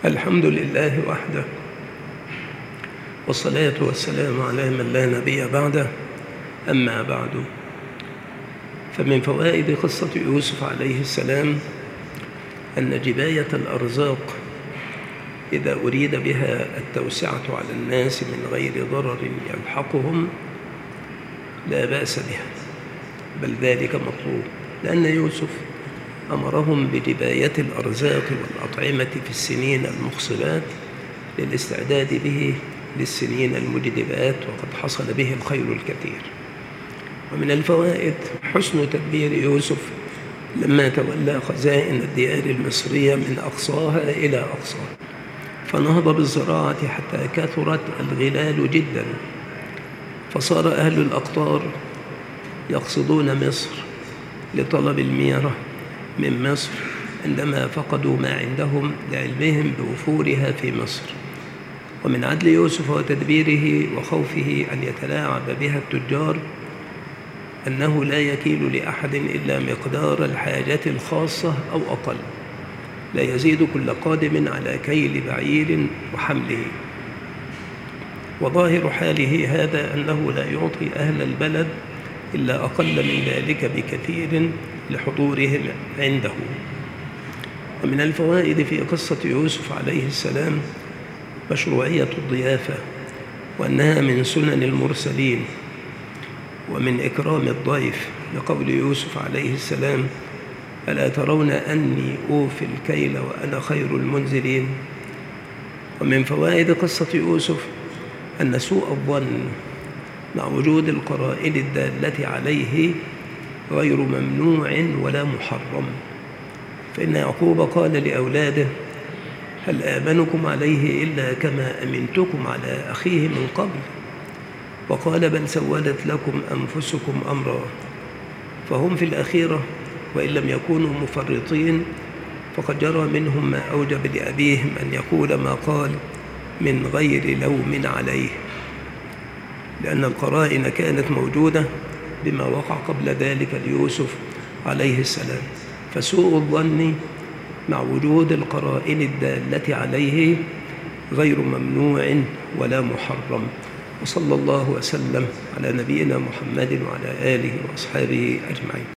الحمد لله وحده، والصلاة والسلام على من لا نبي بعده. أما بعد، فمن فوائد قصة يوسف عليه السلام أن جباية الأرزاق إذا أريد بها التوسعة على الناس من غير ضرر يلحقهم لا بأس بها، بل ذلك مطلوب، لأن يوسف أمرهم بجباية الأرزاق والأطعمة في السنين المخصبات للاستعداد به للسنين المجدبات، وقد حصل به الخير الكثير. ومن الفوائد حسن تدبير يوسف لما تولى خزائن الديار المصرية من أقصاها إلى أقصاها، فنهض بالزراعة حتى كثرت الغلال جدا، فصار أهل الأقطار يقصدون مصر لطلب الميرة من مصر عندما فقدوا ما عندهم لعلمهم بوفورها في مصر. ومن عدل يوسف وتدبيره وخوفه أن يتلاعب بها التجار أنه لا يكيل لأحد إلا مقدار الحاجة الخاصة أو أقل، لا يزيد كل قادم على كيل بعير وحمله. وظاهر حاله هذا أنه لا يعطي أهل البلد إلا أقل من ذلك بكثير لحضورهم عنده. ومن الفوائد في قصة يوسف عليه السلام مشروعية الضيافة، وأنها من سنن المرسلين ومن إكرام الضيف، لقول يوسف عليه السلام: ألا ترون أني أوفي الكيل وأنا خير المنزلين. ومن فوائد قصة يوسف أن سوء الظن مع وجود القرائن الدالة عليه غير ممنوع ولا محرم، فإن يعقوب قال لأولاده: هل آمنكم عليه إلا كما أمنتكم على أخيه من قبل؟ وقال: بل سولت لكم أنفسكم أمرا. فهم في الأخيرة وإن لم يكونوا مفرطين فقد جرى منهم ما أوجب لأبيهم أن يقول ما قال من غير لوم عليه، لأن القرائن كانت موجودة بما وقع قبل ذلك ليوسف عليه السلام، فسوء الظن مع وجود القرائن الدالة عليه غير ممنوع ولا محرم. وصلى الله وسلم على نبينا محمد وعلى آله وأصحابه أجمعين.